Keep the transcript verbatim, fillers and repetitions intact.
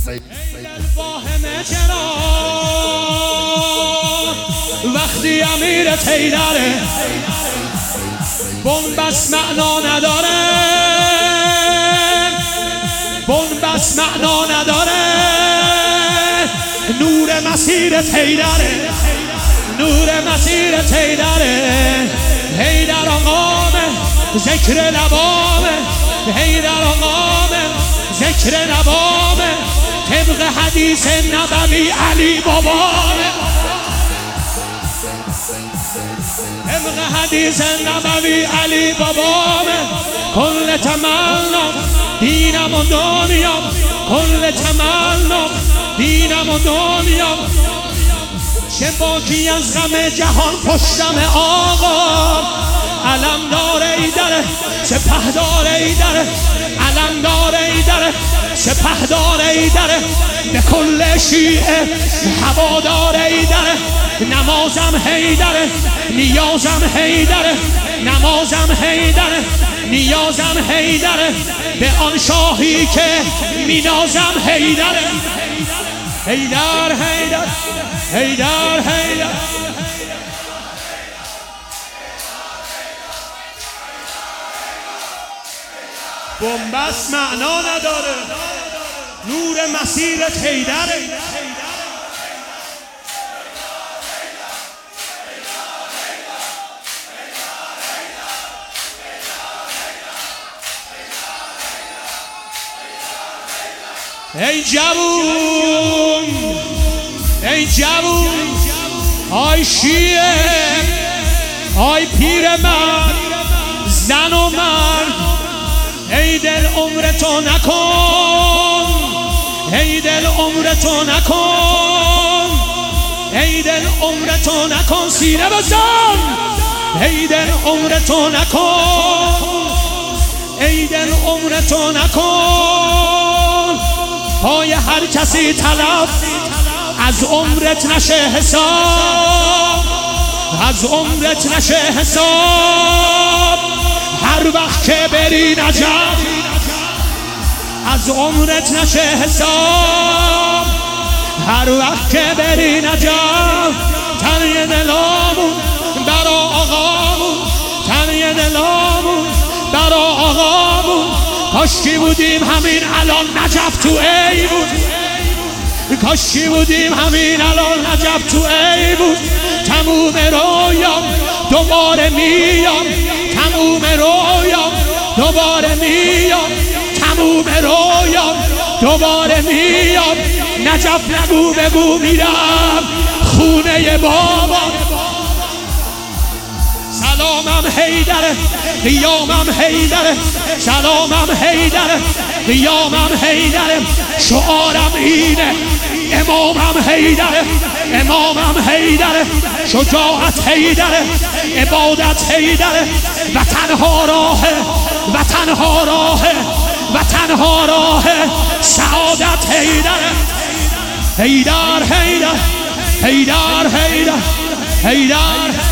فاهمه چرا وقتی امیرت حیدره بنبست معنا نداره، بنبست معنا نداره. نور مسیرت حیدره، نور مسیرت حیدره. حیدر آقامه ذکر لبامه، حیدر آقامه ذکر لبامه. طبق حدیث نبوی علی بابامه، طبق حدیث نبوی علی بابامه. کل تمنا دینم و دنیا، کل تمنا دینم و دنیا. چه باکی از غم جهان پشتم آقا. علم داره ایدره سپه داره ایدره، علم داره ایدره سپه داره ایدره. به کل شیعه هوا داره ایدره. نمازم حیدره نیازم حیدره، نمازم حیدره نیازم حیدره. به آن شاهی که مینازم حیدره. حیدر حیدر حیدر حیدر. بنبست معنا نداره، نور مسیرت حیدره. ای جوون ای جوون، آی شیعه آی پیرمرد زن و مرد. ای دل عمرتو نکن، ای دل عمرتو نکن، ای دل عمرتو نکن. سینه بزن. ای دل عمرتو نکن، ای دل عمرتو نکن. پای هر کسی طلب از عمرت نشه حساب، از عمرت نشه حساب. هر وقت که بری نجف از عمرت نشه حساب، هر وقت که بری نجف. تنی دلامون برا آقامون، تنی دلامون برا آقامون. کاشکی بودیم همین الان نجف تو ای بود، کاشکی بودیم همین الان نجف تو ای بود. تموم رویام دوباره میام، تموم رویام دوباره میام، تموم رویام دوباره میام. نجف نگو بگو میرم خونه بابام. سلامم حیدره قیامم حیدره، سلامم حیدره قیامم حیدره. شعارم اینه امامم حیدره، امامم حیدره. شجاعت حیدره، عبادت حیدره. و تنها راه و تنها راه و تنها راه سعادت حیدره. حیدر حیدر حیدر حیدر حیدر